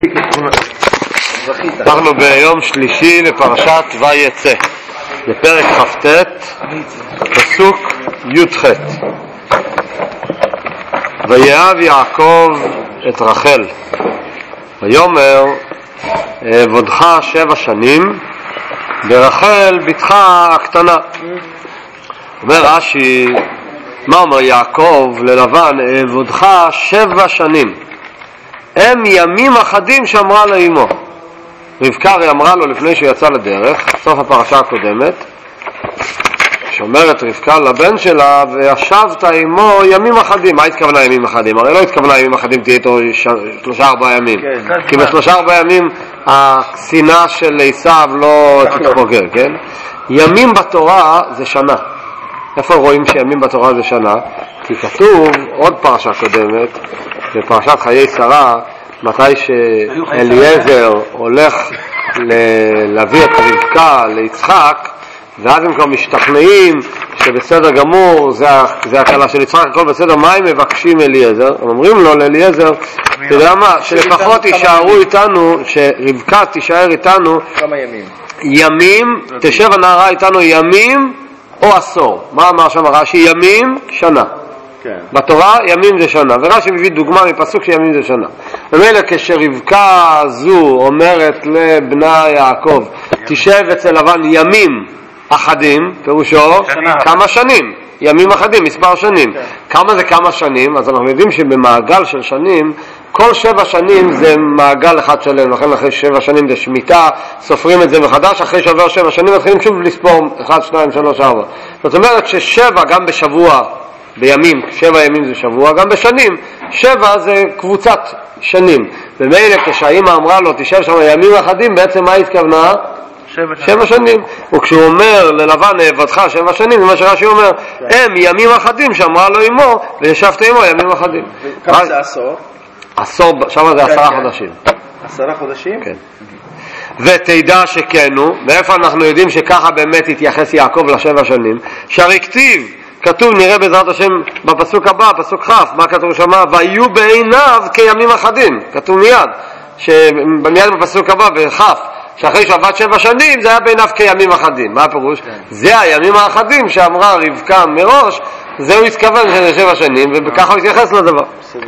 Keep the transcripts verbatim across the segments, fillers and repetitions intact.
אנחנו ביום שלישי לפרשת ויצא, בפרק כ"ט, פסוק י"ח. ויאהב יעקב את רחל, ויאמר אעבודך שבע שנים ברחל בתך הקטנה. אומר רש"י, מה אומר יעקב ללבן? אעבודך שבע שנים, הם ימים אחדים שאמרה לאמו. רבקה אמרה לו לפני שהוא יצא לדרך, סוף הפרשה הקודמת, שאומרת רבקה לבן שלה, וישבת עמו ימים אחדים. מה התכוונה ימים אחדים? הרי לא התכוונה ימים אחדים תהיה איתו שלושה ארבעה ימים, כן, כי בשלושה ארבעה ימים הקצינה של עשיו לא תתפוגר, כן? ימים בתורה זה שנה. איפה רואים שימים בתורה זה שנה? כי כתוב עוד פרשה קודמת, בפרשת חיי שרה, מתי שאליעזר הולך להביא את רבקה ליצחק, ואז הם כבר משתכנעים שבסדר גמור, זה, זה הקלה של יצחק, הכל בסדר. מה הם מבקשים אליעזר? הם אומרים לו לאליעזר, אתה יודע מה, שלפחות יישארו איתנו, שרבקה תישאר איתנו כמה ימים, ימים, תשב הנערה איתנו ימים או עשור. מה אמר שם רש"י? ימים, שנה. כן. בתורה ימים זה שנה, ורש"י מביא דוגמה מפסוק שימים זה שנה. ומילא כשרבקה זו אומרת לבנה יעקב תשב אצל לבן ימים אחדים, פירושו שנה. כמה שנים, ימים אחדים, מספר שנים. כן. כמה זה כמה שנים? אז אנחנו יודעים שבמעגל של שנים כל שבע שנים זה מעגל אחד שלם, לכן אחרי שבע שנים זה שמיטה, סופרים את זה מחדש, אחרי שעבר שבע שנים מתחילים שוב לספור אחד, שניים, שלוש, ארבע. זאת אומרת ששבע גם בשבוע, בימים, שבע ימים זה שבוע, גם בשנים, שבע זה קבוצת שנים. ומילא כשהאמא אמרה לו תשב שם ימים אחדים, בעצם מה התכוונה? שבע, שבע שנים. וכשהוא אומר ללבן אעבודך שבע שנים, זה מה שרש"י אומר, הם ימים אחדים שאמרה לו אמו, וישבת אמו ימים אחדים. כמה זה עשור? עשור, שם זה עשרה חודשים. עשרה חודשים? כן. ותדע שכנו, ואיפה אנחנו יודעים שככה באמת התייחס יעקב לשבע שנים? שהרי כתיב, כתוב, נראה בעזרת השם בפסוק הבא, פסוק כ', מה כתוב שם? ויהיו בעיניו כימים אחדים. כתוב מיד, מיד בפסוק הבא, בכ', שאחרי שעבד שבע שנים זה היה בעיניו כימים אחדים. מה הפירוש? כן. זה הימים האחדים שאמרה רבקה מראש, זהו התכוון שזה שבע שנים, וככה הוא התייחס לדבר.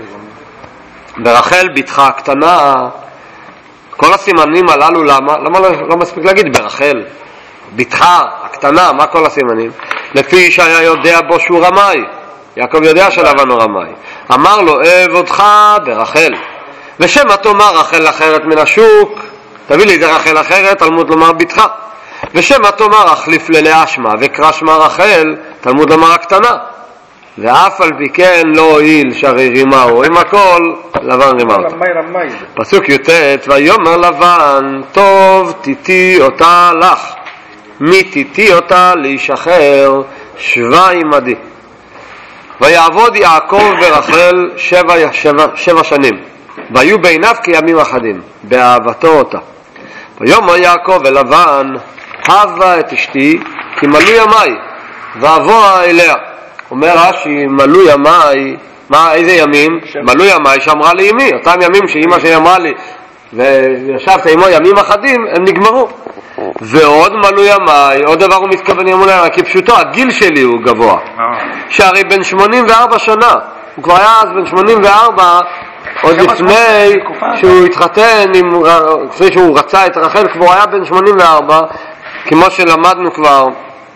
ברחל בתך הקטנה, כל הסימנים הללו, למה? למה לא, לא מספיק להגיד ברחל? בתך הקטנה, מה כל הסימנים? לפי שהיה יודע בו שהוא רמאי. יעקב יודע שלבן הוא רמאי. אמר לו אעבודך ברחל, ושמה תאמר רחל אחרת מן השוק, תביא לי זה רחל אחרת, תלמוד לומר בתך. ושמה תאמר החליף ללאה שמה וקרא שמה רחל, תלמוד לומר הקטנה. ואף על פי כן לא הועיל שהרי רימהו, עם הכל לבן רימה אותו. פסוק י"ט, ויאמר לבן טוב תיתי אותה לך, מי תיתי אותה להישחר שווה עמדי. ויעבוד יעקב ברחל שבע, שבע, שבע שנים, והיו בעיניו כימים אחדים, באהבתו אותה. ויאמר יעקב אל לבן, הבה את אשתי כי מלאו ימי ואבוא אליה. אומר רש"י, מלאו ימי, מה, איזה ימים? מלאו ימי שאמרה לי אמי, אותם ימים שאמא שלי אמרה לי וישבת עמו ימים אחדים, הם נגמרו. ועוד מלאו ימי, עוד דבר הוא מתכוון ימי, כי פשוטו, הגיל שלי הוא גבוה, שהרי בן שמונים וארבע שנה, הוא כבר היה אז בן שמונים וארבע, עוד לפני שהוא התחתן, לפני שהוא רצה את רחל, כבר היה בן שמונים וארבע, כמו שלמדנו כבר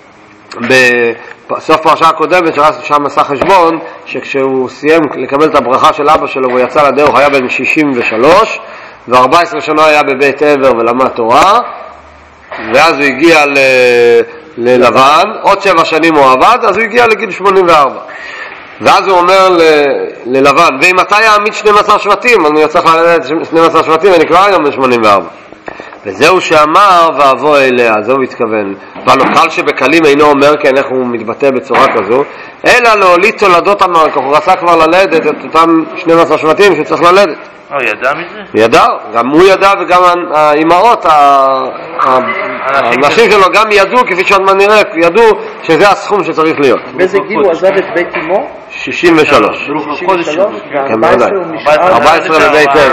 בסוף פרשה הקודמת, ששם עשה חשבון, שכשהוא סיים לקבל את הברכה של אבא שלו והוא יצא לדרך, הוא היה בן שישים ושלוש, ו-ארבע עשרה שנה היה בבית עבר ולמד תורה, ואז הוא הגיע ל... ללבן, עוד שבע שנים הוא עבד, אז הוא הגיע לגיל שמונים וארבע. ואז הוא אומר ל... ללבן, ואם אתה יעמיד שנים עשר שבטים, אני צריך ללדת שנים עשר שבטים, ואני כבר היום בן שמונים וארבע. וזהו שאמר ואבוא אליה, זהו התכוון. ולא קל שבקלים אינו אומר כן, איך הוא מתבטא בצורה כזו, אלא להוליד תולדות המלך, הוא רצה כבר ללדת את אותם שנים עשר שבטים שצריך ללדת. הוא ידע מזה? ידע, גם הוא ידע וגם האימהות, הנשים שלו גם ידעו, כפי שעוד מה נראה, ידעו שזה הסכום שצריך להיות. באיזה גיל הוא עזב את בית אמו? שישים ושלוש. שישים ושלוש? ארבע עשרה בבית עבר.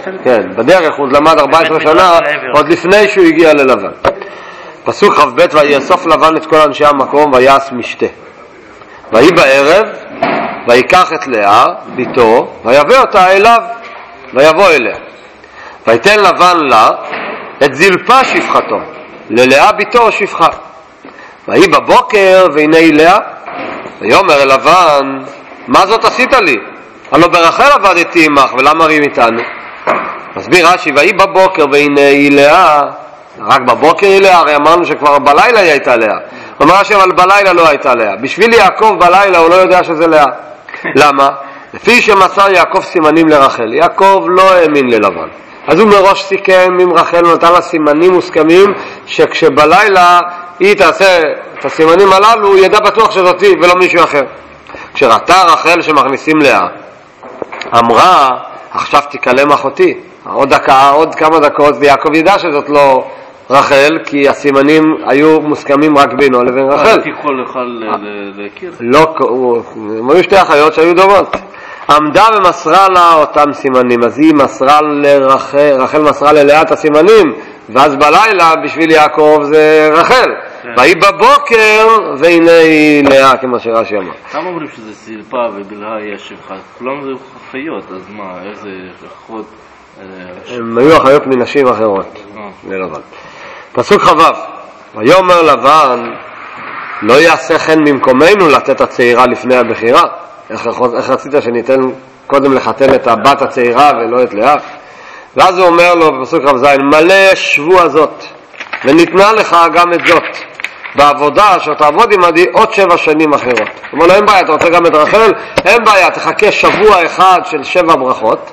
כן, בדרך הוא למד ארבע עשרה שנה, עוד לפני שהוא הגיע ללבן. פסוק חב ב' ויאסוף לבן את כל אנשי המקום ויעש משתה. ויהי בערב, ויקח את לאה, ביתו, ויבא אותה אליו, ויבוא אליה. ויתן לבן לה את זלפה שפחתו, ללאה ביתו שפחה. ויהי בבוקר, והנה היא לאה. ויאמר אל לבן, מה זאת עשית לי? הלא ברחל עבדתי עמך, ולמה רים איתנו? מסביר רש"י, ויהי בבוקר, והנה היא לאה. רק בבוקר היא לאה, הרי אמרנו שכבר בלילה היא הייתה לאה. אומר רש"י, אבל בלילה לא הייתה לאה. בשביל יעקב בלילה הוא לא יודע שזה לאה. למה? לפי שמסר יעקב סימנים לרחל. יעקב לא האמין ללבן. אז הוא מראש סיכם עם רחל, נתן לה סימנים מוסכמים, שכשבלילה היא תעשה את הסימנים הללו, הוא ידע בטוח שזאתי ולא מישהו אחר. כשראתה רחל שמכניסים לאה, אמרה, עכשיו תקלם אחותי. עוד דקה, עוד כמה דקות, ויעקב ידע שזאת לא רחל, כי הסימנים היו מוסכמים רק בינו לבין רחל. הייתי יכול להכיר? לא, הם היו שתי אחיות שהיו דומות. עמדה ומסרה לה אותם סימנים, אז היא מסרה לרחל, רחל מסרה ללאה את הסימנים, ואז בלילה בשביל יעקב זה רחל. והיא בבוקר, והנה היא לאה, כמו שרש"י אמר. כמה אומרים שזה זלפה ובלהה יש שפחה? כולם זה חיות, אז מה, איזה אחות? הם היו אחיות מנשים אחרות. ללבן. פסוק חבב. ויאמר לבן, לא יעשה חן ממקומנו לתת הצעירה לפני הבחירה. איך, איך רצית שניתן קודם לחתן את הבת הצעירה ולא את לאה? ואז הוא אומר לו בפסוק רב זין, מלא שבוע זאת, וניתנה לך גם את זאת, בעבודה שתעבוד עמדי עוד שבע שנים אחרות. זאת אומרת, אין בעיה, אתה רוצה גם את רחל? אין בעיה, תחכה שבוע אחד של שבע ברכות,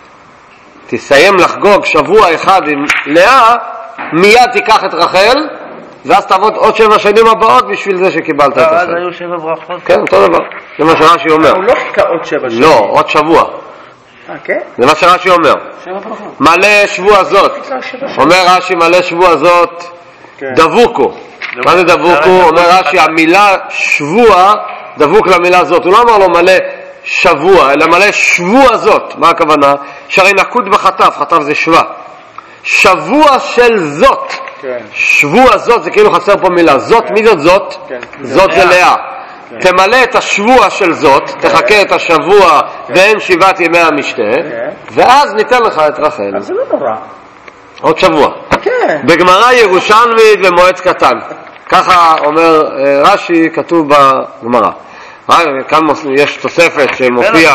תסיים לחגוג שבוע אחד עם לאה, מיד תיקח את רחל, ואז תעבוד עוד שבע שנים הבאות בשביל זה שקיבלת את רחל. אז היו שבע ברכות? כן, אותו דבר. זה מה שרש"י אומר. הוא לא חיכה עוד שבע שנים. לא, עוד שבוע. כן? זה מה שרש"י אומר. שבע ברכות. מלא שבוע זאת. אומר רש"י, מלא שבוע זאת, דבוקו. מה זה דבוקו? אומר רש"י, המילה שבוע, דבוק למילה זאת. הוא לא אמר לו מלא שבוע, אלא מלא שבוע זאת. מה הכוונה? שהרי נקוד בחטף, חטף זה שבוע. שבוע של זאת. שבוע זאת, זה כאילו חסר פה מילה. זאת, מי זאת זאת? זאת זה לאה. תמלא את השבוע של זאת, תחכה את השבוע ואין שבעת ימי המשתה, ואז ניתן לך את רחל. אז זה לא נורא. עוד שבוע. בגמרא ירושלמית ומועץ קטן. ככה אומר רש"י, כתוב בגמרא. כאן יש תוספת שמופיע,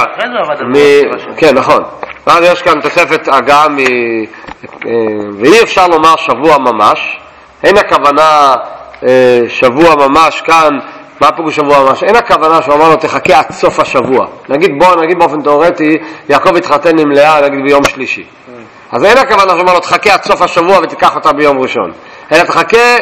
כן, נכון. אז יש כאן תוספת הגעה מ... ואי אפשר לומר שבוע ממש. אין הכוונה שבוע ממש כאן. מה פירוש שבוע ממש? אין הכוונה שהוא אמר לו תחכה עד סוף השבוע. נגיד בוא, נגיד באופן תיאורטי, יעקב התחתן עם לאה, נגיד ביום שלישי. אז אין הכוונה שהוא אמר לו תחכה עד סוף השבוע ותיקח אותה ביום ראשון. אלא תחכה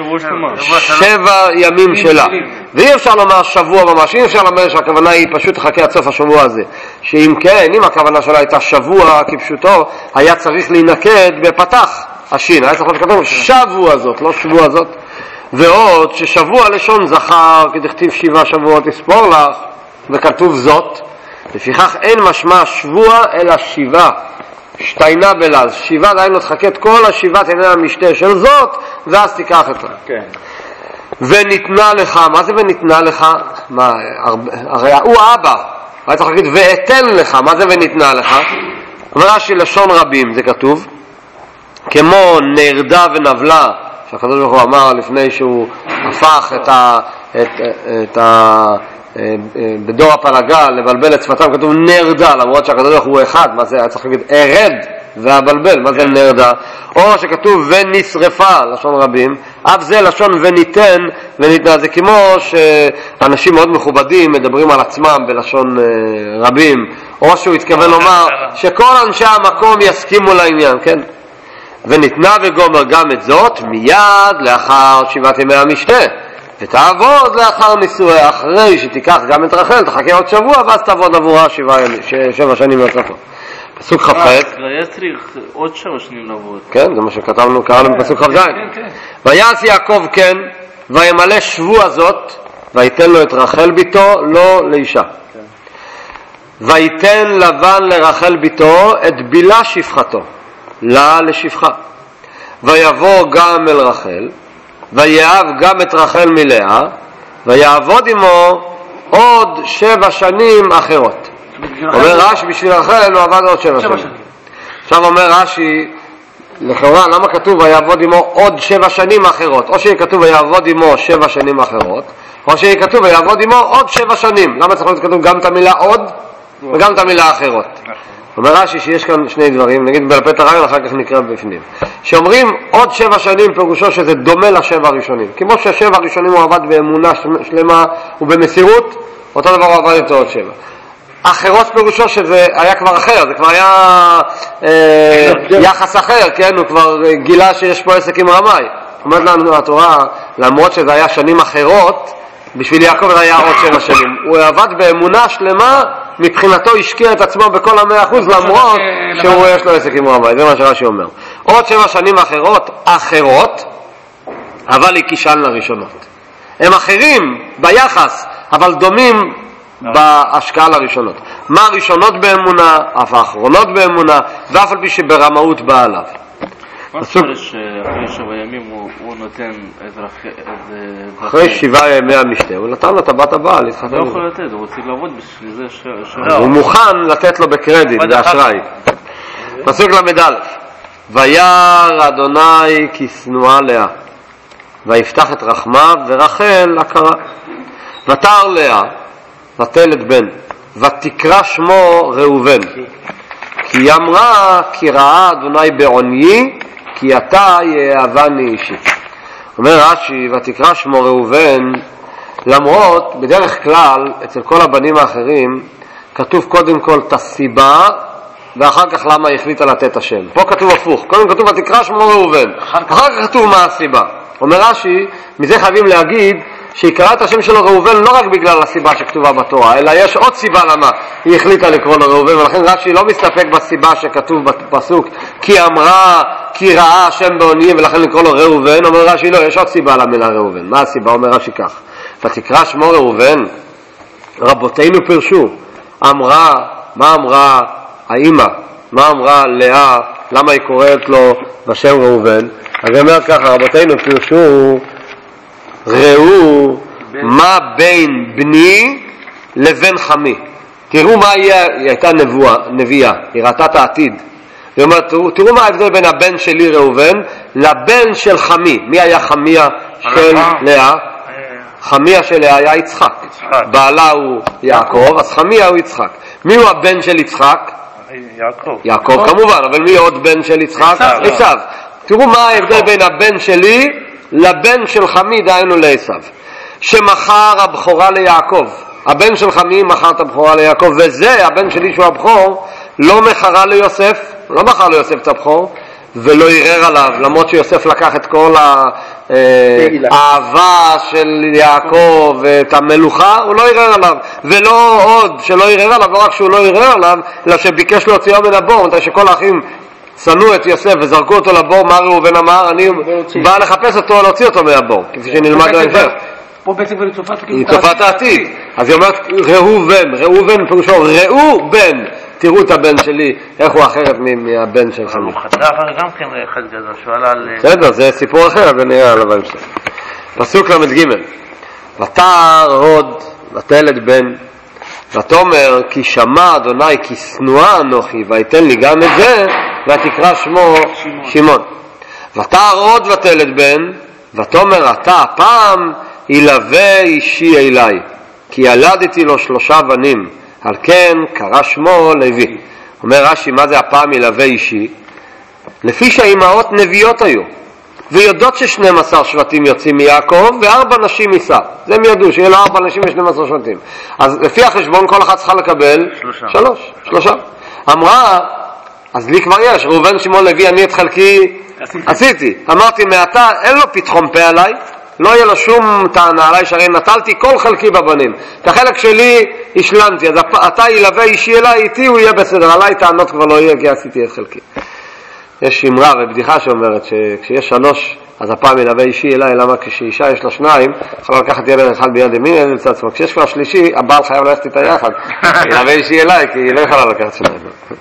שבע ימים שלה. ואי אפשר לומר שבוע ממש, אי אפשר לומר שהכוונה היא פשוט תחכה עד סוף השבוע הזה. שאם כן, אם הכוונה שלה הייתה שבוע כפשוטו, היה צריך להינקד בפתח השין. היה צריך לכתוב שבוע זאת, לא שבוע זאת. ועוד ששבוע לשון זכר, כדכתיב שבעה שבועות יספור לך, וכתוב זאת, לפיכך אין משמע שבוע אלא שבעה, שתיינה בלז, שבעה דיינו תחכה את כל השבעת ימי המשתה של זאת, ואז תיקח אותה. כן. וניתנה לך, מה זה וניתנה לך? מה, הרי הוא האבא, היה צריך להגיד ואתן לך, מה זה וניתנה לך? ורש"י לשון רבים, זה כתוב, כמו נרדה ונבלה, שהקדוש ברוך הוא אמר לפני שהוא הפך את ה, את, את ה, בדור הפלגה לבלבל את שפתם, כתוב נרדה, למרות שהקדוש ברוך הוא אחד, מה זה? היה צריך להגיד ארד והבלבל, מה זה נרדה? או שכתוב ונשרפה, לשון רבים, אף זה לשון וניתן וניתנה, זה כמו שאנשים מאוד מכובדים מדברים על עצמם בלשון רבים, או שהוא התכוון לומר שכל אנשי המקום יסכימו לעניין, כן? וניתנה וגומר גם את זאת מיד לאחר שבעת ימי המשתה, ותעבוד לאחר נישואי, אחרי שתיקח גם את רחל, תחכה עוד שבוע ואז תעבוד עבורה שבע, שבע שנים נוספות. פסוק כ"ח. היה צריך עוד שבע שנים לעבוד. כן, זה מה שכתבנו, קראנו בפסוק כ"ז. ויעש יעקב כן, וימלא שבוע זאת, ויתן לו את רחל ביתו, לא לאישה. ויתן לבן לרחל ביתו את בילה שפחתו, לה לשפחה. ויבוא גם אל רחל, ויאהב גם את רחל מלאה, ויעבוד עמו עוד שבע שנים אחרות. אומר רש"י, בשביל רחל הוא עבד עוד שבע שנים. עכשיו אומר רש"י, לכאורה, למה כתוב ויעבוד עמו עוד שבע שנים אחרות? או שיהיה כתוב ויעבוד עמו שבע שנים אחרות, או שיהיה כתוב ויעבוד עמו עוד שבע שנים. למה צריך להיות כתוב גם את המילה עוד וגם את המילה אחרות? אומר רש"י שיש כאן שני דברים, נגיד בלפת הרעיון, אחר כך נקרא בפנים. שאומרים עוד שבע שנים פירושו שזה דומה לשבע הראשונים. כמו שהשבע הראשונים הוא עבד באמונה שלמה ובמסירות, אותו דבר הוא עבד איתו עוד שבע. אחרות פירושו שזה היה כבר אחר, זה כבר היה אה, יחס אחר, כן? הוא כבר גילה שיש פה עסק עם רמאי. אומרת לנו התורה, למרות שזה היה שנים אחרות, בשביל יעקב זה היה עוד שבע שנים. הוא עבד באמונה שלמה, מבחינתו השקיע את עצמו בכל המאה אחוז, למרות שהוא יש לו עסק עם רמאי. זה מה שרש"י אומר. עוד שבע שנים אחרות, אחרות, אבל היא קישן לראשונות. הם אחרים ביחס, אבל דומים בהשקעה לראשונות. מה הראשונות באמונה, אף האחרונות באמונה, ואף על פי שברמאות בא עליו. מה זאת שאחרי שבע ימים הוא נותן איזה... אחרי שבעה ימי המשתה, הוא נתן לו טבעת הבאה להתחתן. לא יכול לתת, הוא רוצה לעבוד בשביל זה ש... הוא מוכן לתת לו בקרדיט, באשראי. פסוק למד א', וירא אדוני כי שנואה לאה, ויפתח את רחמיו ורחל הכרה. ותר לאה נטלת בן, ותקרא שמו ראובן, כי אמרה כי ראה אדוני בעוניי, כי אתה יאהבני אישי. אומר רש"י, ותקרא שמו ראובן, למרות בדרך כלל אצל כל הבנים האחרים כתוב קודם כל את הסיבה ואחר כך למה החליטה לתת השם. פה כתוב הפוך, קודם כתוב ותקרא שמו ראובן, אחר כך כתוב מה הסיבה. אומר רש"י, מזה חייבים להגיד שהיא קראה את השם שלו ראובן לא רק בגלל הסיבה שכתובה בתורה, אלא יש עוד סיבה למה היא החליטה לקרוא לו ראובן, ולכן רש"י לא מסתפק בסיבה שכתוב בפסוק כי אמרה כי ראה השם בעוניי ולכן לקרוא לו ראובן. אומר רש"י לא, יש עוד סיבה למילה ראובן. מה הסיבה? אומר רש"י כך, ותקרא שמו ראובן, רבותינו פרשו, אמרה, מה אמרה האמא, מה אמרה לאה, למה היא קוראת לו בשם ראובן? אז אומר ככה, רבותינו פרשו, ראו מה בין בני לבין חמי. תראו מה היא, היא הייתה נבואה, נביאה, היא ראתה את העתיד. היא אומרת, תראו, תראו מה ההבדל בין הבן שלי ראובן לבן של חמי. מי היה חמיה של לאה? חמיה של לאה היה יצחק. בעלה הוא יעקב, אז חמיה הוא יצחק. מי הוא הבן של יצחק? יעקב. יעקב כמובן, אבל מי עוד בן של יצחק? עשיו. תראו מה ההבדל בין הבן שלי לבן של חמי, דהיינו לעשיו, שמכר הבכורה ליעקב. הבן של חמי מכר את הבכורה ליעקב, וזה הבן שלי שהוא הבכור לא מכרה ליוסף, לא מכר ליוסף את הבכור ולא ערער עליו, למרות שיוסף לקח את כל האהבה של יעקב ואת המלוכה, הוא לא ערער עליו. ולא עוד שלא ערער עליו, לא רק שהוא לא ערער עליו, אלא שביקש להוציאו מן הבור. מתי שכל האחים שנאו את יוסף וזרקו אותו לבור, מה ראובן אמר? אני בא לחפש אותו, להוציא אותו מהבור, כפי שנלמד בהמשך. פה בעצם היא צופת העתיד. אז היא אומרת ראובן, ראובן פירושו ראו בן, תראו את הבן שלי, איך הוא אחרת מהבן של חמי. הוא חטא אבל גם כן אחד גדול, שואלה על... בסדר, זה סיפור אחר, זה נראה עליו בהמשך. פסוק למד ג', ותר הוד ותלד בן, ותאמר כי שמע אדוני כי שנואה אנוכי, ויתן לי גם את זה, ותקרא שמו שמעון. ותר הוד ותלד בן, ותאמר אתה הפעם ילווה אישי אליי, כי ילדתי לו שלושה בנים, על כן קרא שמו לוי. אומר רש"י, מה זה הפעם ילווה אישי? לפי שהאימהות נביאות היו ויודעות ששנים עשר שבטים יוצאים מיעקב וארבע נשים יישא, זה הם ידעו שיהיה לו ארבע נשים ושנים עשר שבטים, אז לפי החשבון כל אחד צריכה לקבל שלושה, שלוש, שלושה. אמרה, אז לי כבר יש ראובן שמעון לוי, אני את חלקי עשיתי. אמרתי מעתה אין לו פתחום פה עליי, לא יהיה לו שום טענה עליי, שהרי נטלתי כל חלקי בבנים, את החלק שלי השלמתי, אז אתה ילווה אישי אליי, איתי הוא יהיה בסדר, עליי טענות כבר לא יהיה כי עשיתי את חלקי. יש אמרה ובדיחה שאומרת שכשיש שלוש אז הפעם ילווה אישי אליי, למה כשאישה יש לה שניים, יכולה לקחת ילד אחד ביד ימין, ילד בצד שמאל. כשיש כבר שלישי, הבעל חייב ללכת איתה יחד. ילווה אישי אליי, כי היא לא יכולה לקחת שניים.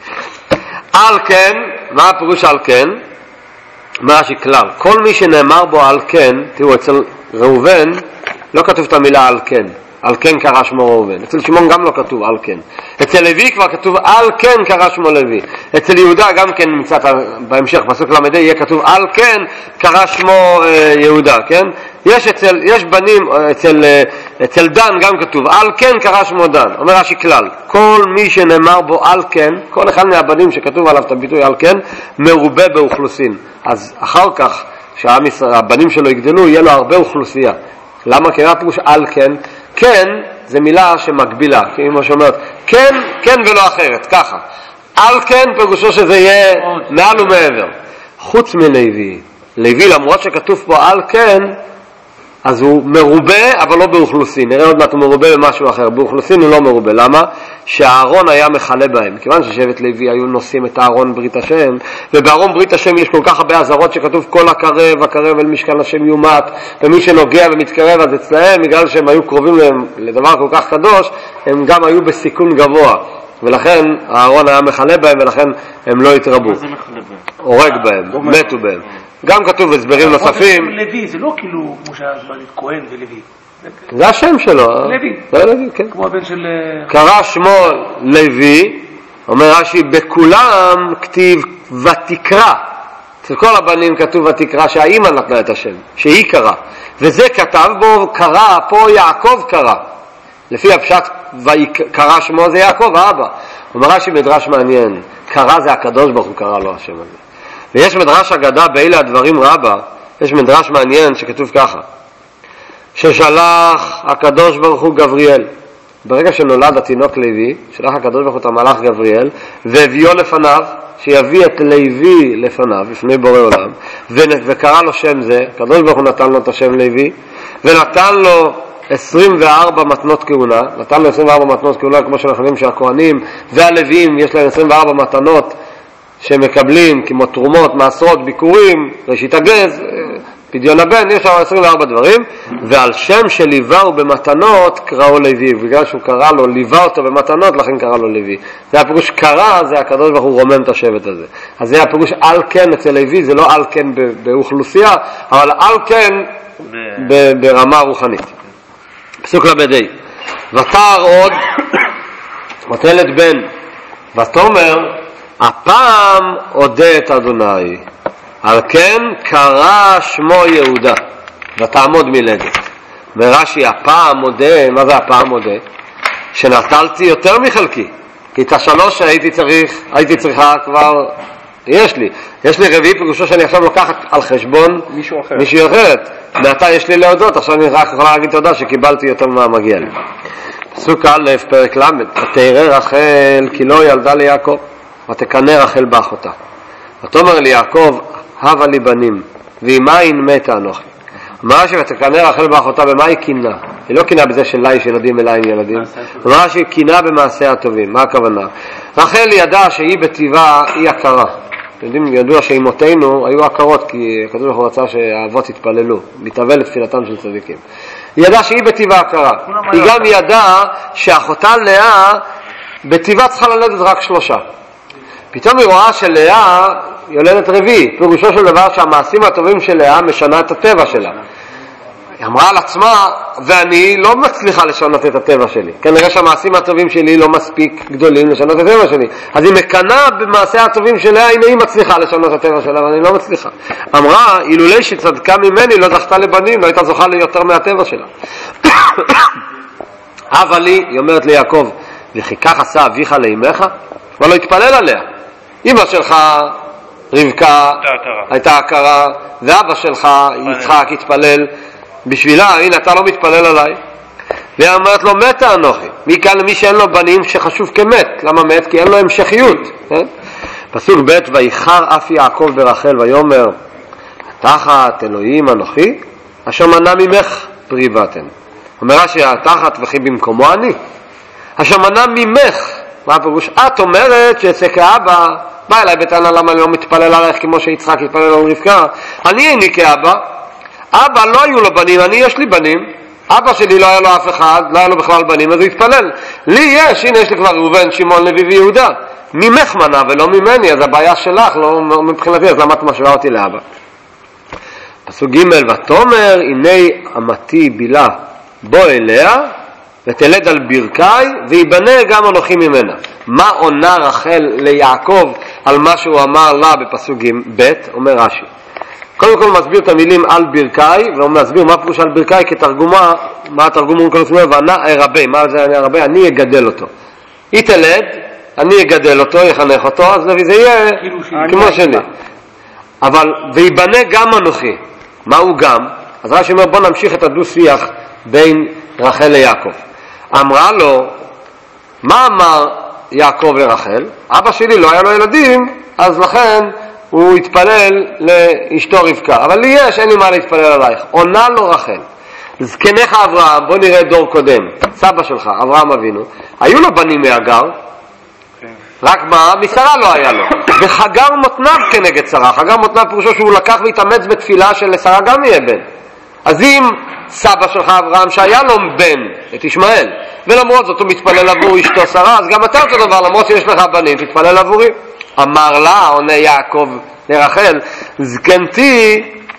על כן, מה הפירוש על כן? מה שכלל? כל מי שנאמר בו על כן, תראו, אצל ראובן לא כתוב את המילה על כן. על כן קרא שמו ראובן. אצל שמעון גם לא כתוב על כן. אצל לוי כבר כתוב על כן קרא שמו לוי. אצל יהודה גם כן נמצא בהמשך, פסוק למדי, יהיה כתוב על כן קרא שמו אה, יהודה, כן? יש אצל, יש בנים, אצל, אה, אצל דן גם כתוב על כן קרא שמו דן. אומר רש"י כלל, כל מי שנאמר בו על כן, כל אחד מהבנים שכתוב עליו את הביטוי על כן, מרובה באוכלוסין. אז אחר כך, שהבנים שלו יגדלו, יהיה לו הרבה אוכלוסייה. למה? כי מה פירוש על כן? כן זה מילה שמקבילה, כמו שאומרת כן, כן ולא אחרת, ככה. על כן פירושו שזה יהיה מעל ומעבר. חוץ מלוי, לוי למרות שכתוב פה על כן, אז הוא מרובה אבל לא באוכלוסין. נראה עוד מעט הוא מרובה במשהו אחר. באוכלוסין הוא לא מרובה. למה? שהארון היה מחלה בהם. כיוון ששבט לוי היו נושאים את הארון ברית השם, ובארון ברית השם יש כל כך הרבה עזרות שכתוב כל הקרב, הקרב אל משכן השם יומת, ומי שנוגע ומתקרב אז אצלהם, בגלל שהם היו קרובים להם לדבר כל כך קדוש, הם גם היו בסיכון גבוה. ולכן הארון היה מחלה בהם ולכן הם לא התרבו. מה זה מחלה בהם? הורג בהם, מתו בהם. גם כתוב הסברים נוספים. לוי זה לא כאילו כמו שהזמן כהן ולוי. זה השם שלו. לוי. זה לוי, כן. כמו הבן של... קרא שמו לוי, אומר רש"י, בכולם כתיב ותקרא. אצל כל הבנים כתוב ותקרא שהאימא נתנה את השם, שהיא קרא. וזה כתב בו קרא, פה יעקב קרא. לפי הפשט קרא שמו זה יעקב, האבא. אומר רש"י מדרש מעניין, קרא זה הקדוש ברוך הוא קרא לו השם הזה. ויש מדרש אגדה באלה הדברים רבה, יש מדרש מעניין שכתוב ככה, ששלח הקדוש ברוך הוא גבריאל, ברגע שנולד התינוק לוי, שלח הקדוש ברוך הוא את המלאך גבריאל, והביאו לפניו, שיביא את לוי לפניו, לפני בורא עולם, וקרא לו שם זה, הקדוש ברוך הוא נתן לו את השם לוי, ונתן לו עשרים וארבע מתנות כהונה, נתן לו עשרים וארבע מתנות כהונה, כמו שאנחנו יודעים שהכהנים והלוויים יש להם עשרים וארבע מתנות שמקבלים כמו תרומות, מעשרות, ביקורים, ראשית הגז, פדיון הבן, יש שם עשרים וארבע דברים, ועל שם שליווהו במתנות קראו לוי, בגלל שהוא קרא לו, ליווה אותו במתנות, לכן קרא לו לוי. זה הפירוש קרא, זה הקדוש ברוך הוא רומם את השבט הזה. אז זה הפירוש על כן אצל לוי, זה לא על כן באוכלוסייה, אבל על כן ברמה רוחנית. פסוק למדי, ותער עוד ותלד בן, ותאמר הפעם אודה את אדוני, על כן קרא שמו יהודה, ותעמוד מלדת. ורש"י, הפעם מודה, מה זה הפעם מודה? שנטלתי יותר מחלקי, כי את השלוש הייתי צריך, הייתי צריכה כבר, יש לי, יש לי רביעי, פירושו שאני עכשיו לוקחת על חשבון מישהו אחר. מישהו אחרת. מעתה יש לי להודות, עכשיו אני רק יכולה להגיד תודה שקיבלתי יותר מה מגיע לי. פסוק א', פרק ל', ותראה רחל כי לא ילדה ליעקב, ותקנא רחל באחותה. ותאמר ליעקב, הבה לי בנים, ועם עין מתה אנוכי. אמרה שתקנא רחל באחותה, במה היא קינה? היא לא קינה בזה שלה יש ילדים אלה עם ילדים. אמרה שהיא קינה במעשה הטובים. מה הכוונה? רחל ידעה שהיא בטבעה, היא הכרה. יודעים, ידוע שאימותינו היו הכרות, כי הקדוש ברוך הוא רצה שהאבות יתפללו, מתאבל לתפילתם של צדיקים. היא ידעה שהיא בטבעה הכרה. היא גם ידעה שאחותה לאה בטבעה צריכה ללדת רק שלושה. פתאום היא רואה שלאה יולדת רביעי, פירושו של דבר שהמעשים הטובים של לאה משנה את הטבע שלה. היא אמרה על עצמה, ואני לא מצליחה לשנות את הטבע שלי. כנראה שהמעשים הטובים שלי לא מספיק גדולים לשנות את הטבע שלי. אז היא מקנה במעשי הטובים של לאה, הנה היא מצליחה לשנות את הטבע שלה, אבל אני לא מצליחה. אמרה, אילולי שצדקה ממני לא זכתה לבנים, לא הייתה זוכה לי יותר מהטבע שלה. אבל לי, היא אומרת ליעקב, וכי כך עשה אביך לאמך? אבל לא התפלל עליה. אמא שלך, רבקה, הייתה הכרה, ואבא שלך, יצחק, התפלל בשבילה, הנה אתה לא מתפלל עליי. והיא אומרת לו, מתה אנוכי. מכאן למי שאין לו בנים שחשוב כמת. למה מת? כי אין לו המשכיות. אה? פסוק ב' ויחר אף יעקב ברחל ויאמר, תחת אלוהים אנוכי, אשר מנע ממך פרי בטן. אומרה שהתחת וכי במקומו אני. אשר מנע ממך מה הפירוש? את אומרת שאצא כאבא, בא אליי בטענה למה אני לא מתפלל עלייך כמו שיצחק התפלל על רבקה. אני איני כאבא, אבא לא היו לו בנים, אני יש לי בנים, אבא שלי לא היה לו אף אחד, לא היה לו בכלל בנים, אז הוא התפלל. לי יש, הנה יש לי כבר ראובן, שמעון, לוי ויהודה. ממך מנה ולא ממני, אז הבעיה שלך, לא מבחינתי, אז למה את משווה אותי לאבא? פסוק ג' ותאמר הנה אמתי בילה בוא אליה ותלד על ברכי ויבנה גם אנוכי ממנה. מה עונה רחל ליעקב על מה שהוא אמר לה בפסוק ב'? אומר רש"י. קודם כל מסביר את המילים על ברכי, והוא מסביר מה פירוש על ברכי כתרגומה, מה התרגום הוא כל כך ואנה ארבה, מה זה אני ארבה? אני אגדל אותו. היא תלד, אני אגדל אותו, יחנך אותו, אז זה יהיה כמו שלי. אבל ויבנה גם אנוכי. מה הוא גם? אז רש"י אומר בוא נמשיך את הדו-שיח בין רחל ליעקב. אמרה לו, מה אמר יעקב לרחל? אבא שלי לא היה לו ילדים, אז לכן הוא התפלל לאשתו רבקה. אבל לי יש, אין לי מה להתפלל עלייך. עונה לו רחל, זקניך אברהם, בוא נראה דור קודם, סבא שלך, אברהם אבינו, היו לו בנים מהגר, רק מה? משרה לא היה לו. וחגר מותניו כנגד שרה. חגר מותניו פירושו שהוא לקח והתאמץ בתפילה של לשרה גם יהיה בן. אז אם סבא שלך אברהם שהיה לו בן, את ישמעאל, ולמרות זאת הוא מתפלל עבור אשתו שרה, אז גם אתה אותו דבר, למרות שיש לך בנים, תתפלל עבורי. אמר לה, עונה יעקב לרחל, זקנתי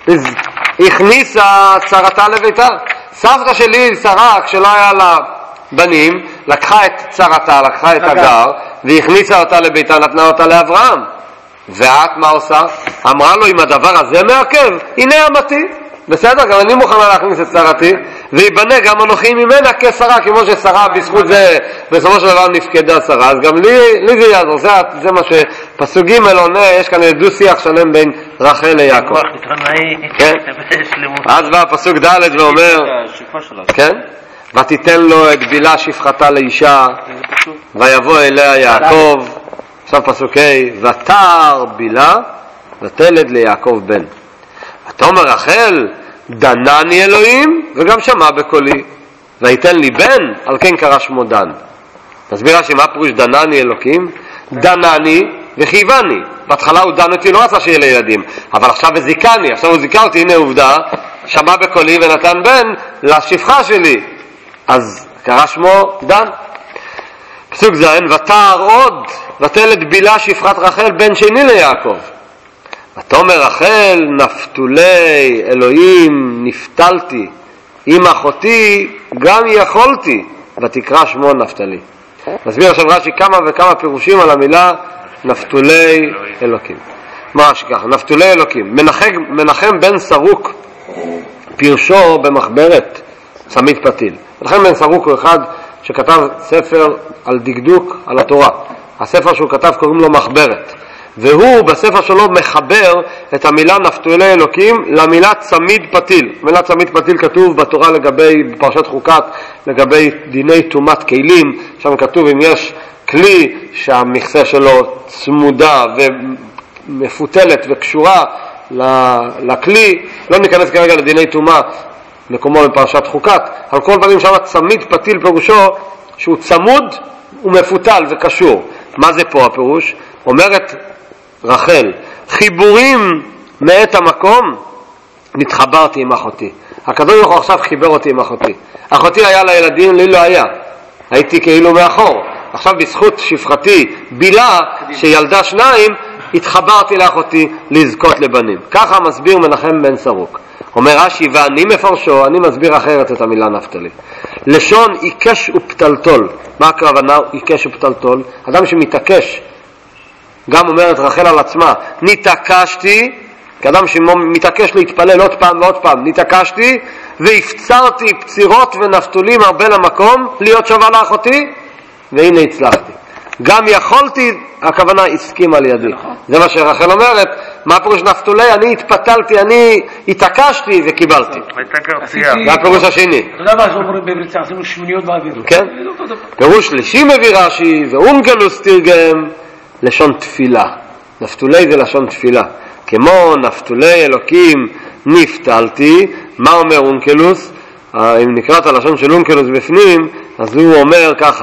הכניסה צרתה לביתה. סבתא שלי שרה, כשלא היה לה בנים, לקחה את צרתה, לקחה את הגר, והכניסה אותה לביתה, נתנה אותה לאברהם. ואת מה עושה? אמרה לו, אם הדבר הזה מעכב, הנה אמתי. בסדר, גם אני מוכנה להכניס את שרתי, ויבנה גם אנוכי ממנה כשרה, כמו ששרה בזכות זה, בסופו של דבר נפקדה שרה, אז גם לי, לי זה יעזור, זה, זה מה שפסוק ג' עונה, יש כאן דו שיח שלם בין רחל ליעקב. כן? אז בא פסוק ד' ואומר, כן? ותיתן לו את בילה שפחתה לאישה, ויבוא אליה יעקב, עכשיו פסוק ה' ותער בילה, ותלד ליעקב בן. ותאמר רחל, דנני אלוהים, וגם שמע בקולי, ויתן לי בן, על כן קרא שמו דן. מסבירה שמה פירוש דנני אלוקים? דנני וחייבני. בהתחלה הוא דן אותי, לא רצה שיהיה לי ילדים, אבל עכשיו הוא זיקני, עכשיו הוא זיקה אותי, הנה עובדה, שמע בקולי ונתן בן לשפחה שלי, אז קרא שמו דן. פסוק זין, ותער עוד, ותלד בילה שפחת רחל בן שני ליעקב. ותאמר רחל, נפתולי אלוהים נפתלתי, אם אחותי גם יכולתי, ותקרא שמו נפתלי. מסביר עכשיו רש"י כמה וכמה פירושים על המילה נפתולי אלוקים. מה שככה, נפתולי אלוקים. מנחם, מנחם בן סרוק פירשו במחברת צמית פתיל. מנחם בן סרוק הוא אחד שכתב ספר על דקדוק על התורה. הספר שהוא כתב קוראים לו מחברת. והוא בספר שלו מחבר את המילה נפתולי אלוקים למילה צמיד פתיל. מילה צמיד פתיל כתוב בתורה לגבי, בפרשת חוקת, לגבי דיני תומת כלים, שם כתוב אם יש כלי שהמכסה שלו צמודה ומפותלת וקשורה לכלי, לא ניכנס כרגע לדיני תומה, מקומו בפרשת חוקת, על כל פנים שם צמיד פתיל פירושו שהוא צמוד ומפותל וקשור. מה זה פה הפירוש? אומרת רחל, חיבורים מאת המקום נתחברתי עם אחותי. הקדוש ברוך הוא עכשיו חיבר אותי עם אחותי. אחותי היה לה ילדים, לי לא היה, הייתי כאילו מאחור. עכשיו בזכות שפחתי בילה שילדה שניים התחברתי לאחותי לזכות לבנים. ככה מסביר מנחם בן סרוק. אומר רש"י, ואני מפרשו, אני מסביר אחרת את המילה נפתלי. לשון עיקש ופתלתול. מה הכוונה עיקש ופתלתול? אדם שמתעקש, גם אומרת רחל על עצמה, נתעקשתי, כאדם שמתעקש להתפלל עוד פעם ועוד פעם, נתעקשתי והפצרתי פצירות ונפתולים הרבה למקום להיות שווה לאחותי, והנה הצלחתי. גם יכולתי, הכוונה הסכים על ידי. זה מה שרחל אומרת, מה פירוש נפתולי? אני התפתלתי, אני התעקשתי וקיבלתי. זה הפירוש השני. אתה יודע מה שאומרים בברצה, עשינו שמיניות באוויר. כן. פירוש שלישי מביא רש"י, ואונקלוס תרגם לשון תפילה. נפתולי זה לשון תפילה. כמו נפתולי אלוקים נפתלתי, מה אומר אונקלוס? אם נקרא את הלשון של אונקלוס בפנים, אז הוא אומר ככה,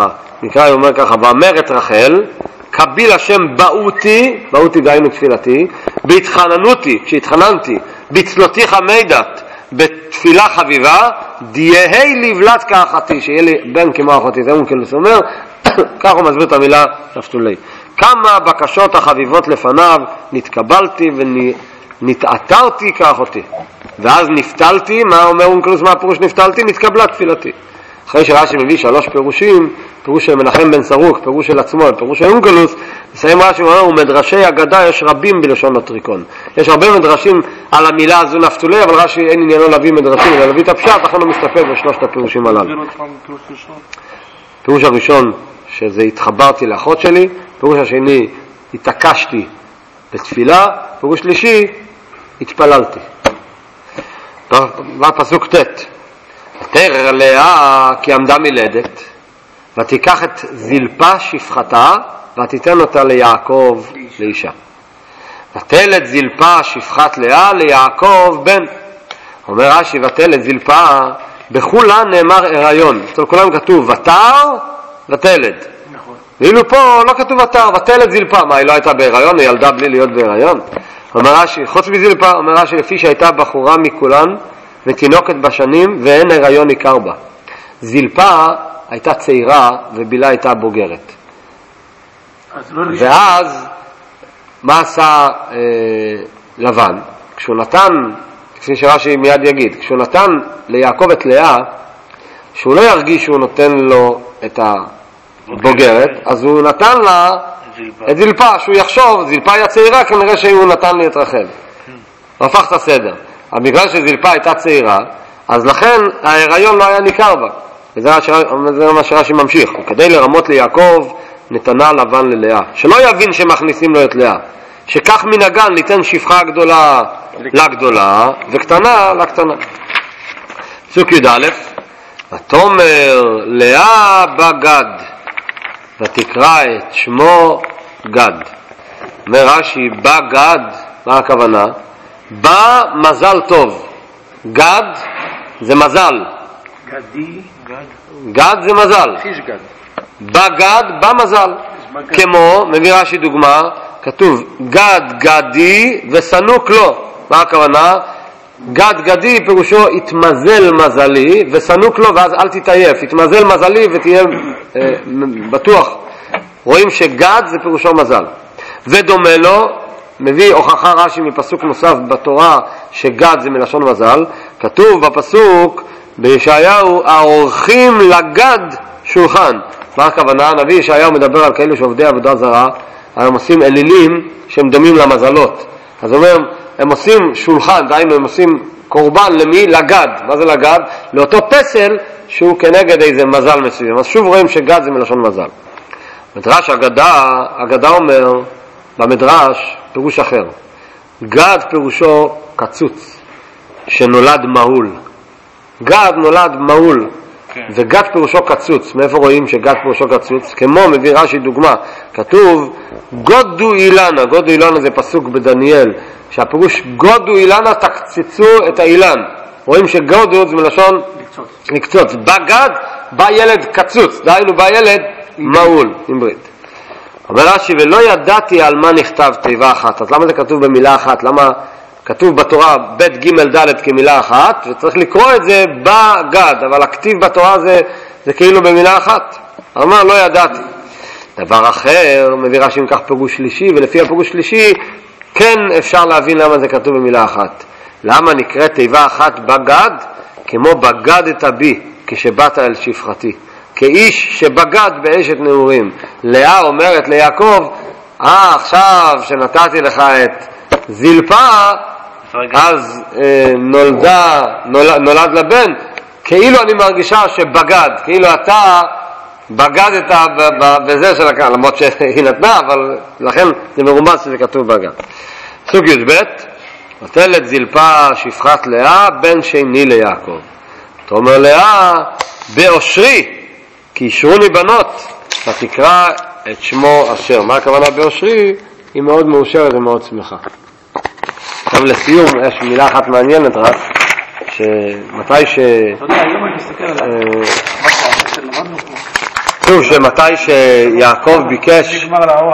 נקרא, הוא אומר ככה, ואמרת רחל, קביל השם באותי, באותי דהיינו תפילתי, בהתחננותי, כשהתחננתי, בצלותי חמידת, בתפילה חביבה, דיהי לבלת כאחתי, שיהיה לי בן כמו אחותי. זה אונקלוס אומר, כך הוא מסביר את המילה נפתולי. כמה בקשות החביבות לפניו נתקבלתי ונתעתרתי כאחותי. ואז נפתלתי, מה אומר אונקלוס, מה הפירוש נפתלתי? נתקבלה תפילתי. אחרי שרש"י מביא שלוש פירושים, פירוש של מנחם בן סרוק, פירוש של עצמו, פירוש של אונקלוס, מסיים רש"י ואומר, ומדרשי אגדה יש רבים בלשון הטריקון. יש הרבה מדרשים על המילה הזו נפתולי, אבל רש"י אין עניינו להביא מדרשים, אלא להביא את הפשט, לכן הוא מסתפק בשלושת הפירושים הללו. פירוש הראשון, שזה התחברתי לאחות שלי, פירוש השני, התעקשתי בתפילה, פירוש שלישי, התפללתי. והפסוק ט' תרר לאה כי עמדה מלדת, ותיקח את זלפה שפחתה, ותיתן אותה ליעקב לאישה. ותלת זלפה שפחת לאה ליעקב בן. אומר רש"י, ותלת זלפה, בכולה נאמר הריון. אצל כולם כתוב ותר ותלת. נכון. ואילו פה לא כתוב ותר, ותלת זלפה. מה, היא לא הייתה בהיריון? היא ילדה בלי להיות בהיריון? אומר רש"י, חוץ מזלפה, אומר רש"י, לפי שהייתה בחורה מכולן, ותינוקת בשנים ואין הריון עיקר בה. זלפה הייתה צעירה ובילה הייתה בוגרת. ואז מה עשה אה, לבן? כשהוא נתן, כפי שרש"י מיד יגיד, כשהוא נתן ליעקב את לאה, שהוא לא ירגיש שהוא נותן לו את הבוגרת, אז הוא נתן לה את זלפה, שהוא יחשוב, זלפה הייתה צעירה, כנראה שהוא נתן לי את רחל. הוא הפך את הסדר. אבל בגלל שזלפה הייתה צעירה, אז לכן ההיריון לא היה ניכר בה. וזה מה שרש"י ממשיך. כדי לרמות ליעקב, נתנה לבן ללאה. שלא יבין שמכניסים לו את לאה. שכך מנהגן ניתן שפחה גדולה לגדולה, וקטנה לקטנה. פסוק י"א, ותאמר לאה בגד, ותקרא את שמו גד. אומר רש"י, בגד, מה הכוונה? בא מזל טוב. גד זה מזל. גדי, גד. גד זה מזל. חיש גד. בא גד, בא מזל. כמו, מביא רש"י דוגמה, כתוב גד גדי וסנוק לו. מה הכוונה? גד גדי פירושו התמזל מזלי וסנוק לו, ואז אל תתעייף. התמזל מזלי ותהיה אה, בטוח. רואים שגד זה פירושו מזל. ודומה לו, מביא הוכחה רש"י מפסוק נוסף בתורה שגד זה מלשון מזל. כתוב בפסוק בישעיהו, האורחים לגד שולחן. מה הכוונה? הנביא ישעיהו מדבר על כאלו שעובדי עבודה זרה, הם עושים אלילים שהם דומים למזלות. אז הוא אומר, הם עושים שולחן, דהיינו הם עושים קורבן למי? לגד. מה זה לגד? לאותו פסל שהוא כנגד איזה מזל מסוים. אז שוב רואים שגד זה מלשון מזל. מדרש אגדה, אגדה אומר במדרש פירוש אחר. גד פירושו קצוץ שנולד מהול. גד נולד מהול, כן. וגד פירושו קצוץ. מאיפה רואים שגד פירושו קצוץ? כמו מביא רש"י דוגמה, כתוב גודו אילנה. גודו אילנה זה פסוק בדניאל, שהפירוש גודו אילנה תקצצו את האילן. רואים שגודו זה מלשון לקצוץ. בגד בא ילד קצוץ, דהיינו בא ילד מהול עם ברית. אומר רש"י, ולא ידעתי על מה נכתב תיבה אחת. אז למה זה כתוב במילה אחת? למה כתוב בתורה ב' ג' ד' כמילה אחת, וצריך לקרוא את זה בגד, אבל הכתיב בתורה זה, זה כאילו במילה אחת. אמר, לא ידעתי. דבר אחר, מביא רש"י מכך פירוש שלישי, ולפי הפירוש שלישי, כן אפשר להבין למה זה כתוב במילה אחת. למה נקראת תיבה אחת בגד? כמו בגדת בי, כשבאת אל שפחתי. כאיש שבגד באשת נעורים. לאה אומרת ליעקב, אה, עכשיו שנתתי לך את זלפה, אז אה, נולדה, נולד, נולד לבן, כאילו אני מרגישה שבגד, כאילו אתה בגדת בזה של הקהל, למרות שהיא נתנה, אבל לכן זה מרומז שזה כתוב בגד. סוג י"ב, ותלת זלפה שפחת לאה, בן שני ליעקב. תאמר לאה, באושרי, כי ישרוני בנות, ותקרא את שמו אשר. מה הכוונה באושרי? היא מאוד מאושרת ומאוד שמחה. עכשיו לסיום, יש מילה אחת מעניינת רק, שמתי ש... אתה יודע, היום אני מסתכל על מה שלמדנו פה. שוב, שמתי שיעקב ביקש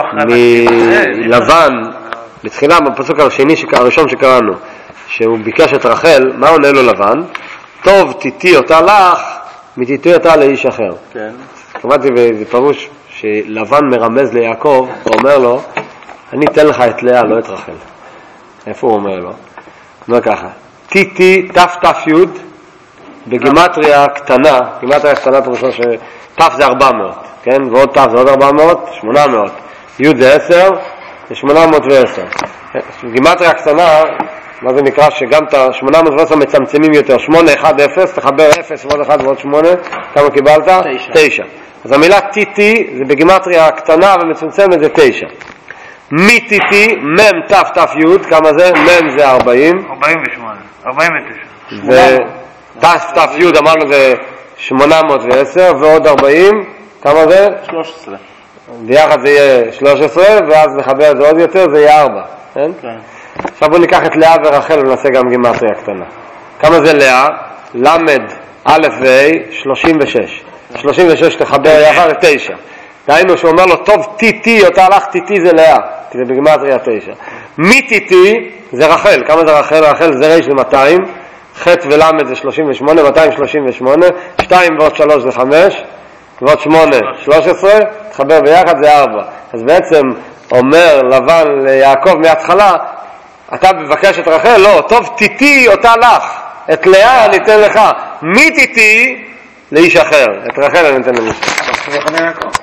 מלבן, בתחילה בפסוק השני, הראשון שקראנו, שהוא ביקש את רחל, מה עונה לו לבן? טוב תיתי אותה לך, מתיתי אותה לאיש אחר. כן. קראתי וזה פירוש שלבן מרמז ליעקב, הוא אומר לו, אני אתן לך את לאה, לא את רחל. איפה הוא אומר לו? הוא אומר ככה, תיתי תף תף יוד, בגימטריה קטנה, גימטריה קטנה פירושו שתף זה ארבע מאות, כן? ועוד תף זה עוד ארבע מאות, שמונה מאות. יוד זה עשר, זה שמונה מאות ועשר. גימטריה קטנה, מה זה נקרא? שגם את ה-שמונה מאות ועשר מצמצמים יותר. שמונה, אחד, אפס, תחבר אפס ועוד אחד ועוד שמונה, כמה קיבלת? תשע. תשע. אז המילה טיטי זה בגימטריה קטנה ומצומצמת זה תשע. מי טיטי, מם תף תף יוד, כמה זה? מם זה ארבעים. ארבעים ושמונה, ארבעים ותשע. ותף תף יוד אמרנו זה שמונה מאות ועשר ועוד ארבעים, כמה זה? שלוש עשרה. ביחד זה יהיה שלוש עשרה, ואז נחבר את זה עוד יותר, זה יהיה ארבע. כן? כן. עכשיו בואו ניקח את לאה ורחל ונעשה גם גימטריה קטנה. כמה זה לאה? למד א' וה' שלושים ושש. שלושים ושש תחבר יחד לתשע. דהיינו שהוא אומר לו, טוב טיטי, אותה לך טיטי זה לאה, כי זה בגימטריה תשע. מי טיטי זה רחל. כמה זה רחל? רחל זה ר' זה מאתיים, ח' ולמד זה שלושים ושמונה, מאתיים שלושים ושמונה, שתיים ועוד שלוש זה חמש, ועוד שמונה, שלוש עשרה, תחבר ביחד זה ארבע. אז בעצם אומר לבן ליעקב מההתחלה, אתה מבקש את רחל? לא, טוב טיטי אותה לך, את לאה אני אתן לך. מי טיטי? לאיש אחר. את רחל אני אתן למישהו.